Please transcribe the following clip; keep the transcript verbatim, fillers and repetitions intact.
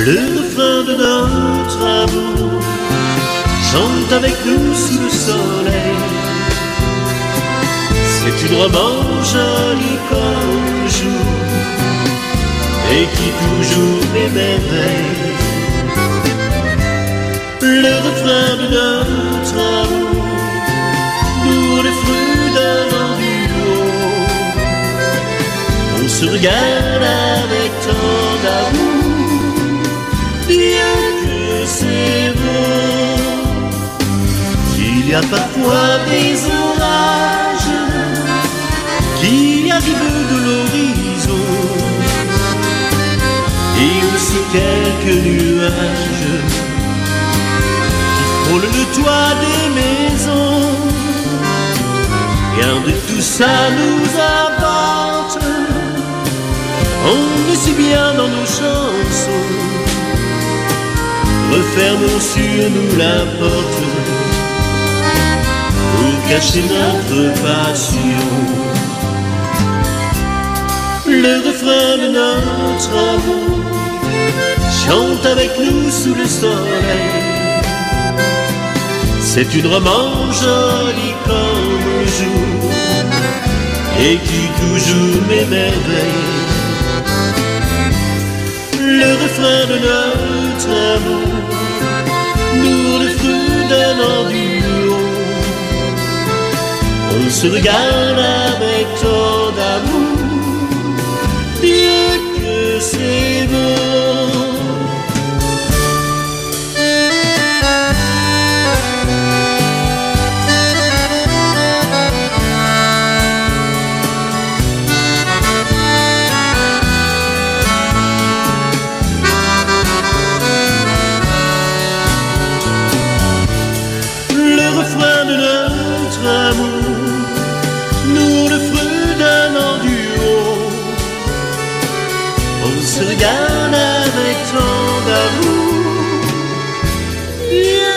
Le refrain de notre amour chante avec nous sous le soleil. C'est une romance jolie comme le jour et qui toujours m'émerveille. Le refrain de notre amour, nous les fruits d'un vent du haut. On se regarde avec tant d'amour, bien que c'est beau. Il y a parfois des orages qui arrivent de l'horizon, et aussi quelques nuages qui frôlent le toit des maisons. Rien de tout ça nous importe, on est si bien dans nos chansons. Refermons sur nous la porte pour cacher notre passion. Le refrain de notre amour chante avec nous sous le soleil. C'est une romance jolie comme le jour et qui toujours m'émerveille. Le refrain de notre amour, nous le fruit d'un an du haut. On se regarde avec tant d'amour, bien que c'est beau. Le refrain de notre amour, nous le fruit d'un an du haut. On se regarde avec tant d'amour.